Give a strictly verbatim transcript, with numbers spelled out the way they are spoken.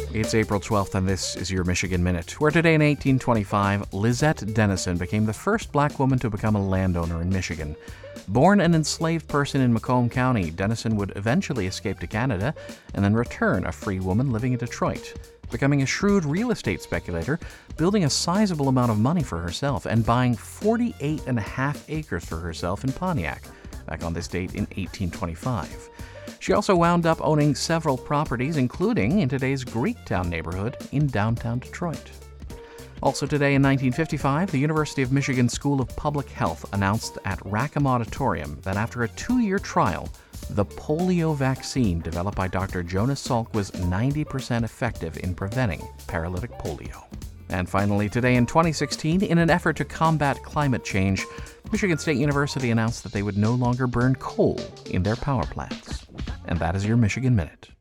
It's April twelfth, and this is your Michigan Minute, where today in eighteen twenty-five, Lizette Dennison became the first black woman to become a landowner in Michigan. Born an enslaved person in Macomb County, Dennison would eventually escape to Canada and then return a free woman living in Detroit, becoming a shrewd real estate speculator, building a sizable amount of money for herself, and buying forty-eight and a half acres for herself in Pontiac, back on this date in eighteen twenty-five. She also wound up owning several properties, including in today's Greektown neighborhood in downtown Detroit. Also today in nineteen fifty-five, the University of Michigan School of Public Health announced at Rackham Auditorium that after a two-year trial, the polio vaccine developed by Doctor Jonas Salk was ninety percent effective in preventing paralytic polio. And finally, today in twenty sixteen, in an effort to combat climate change, Michigan State University announced that they would no longer burn coal in their power plants. And that is your Michigan Minute.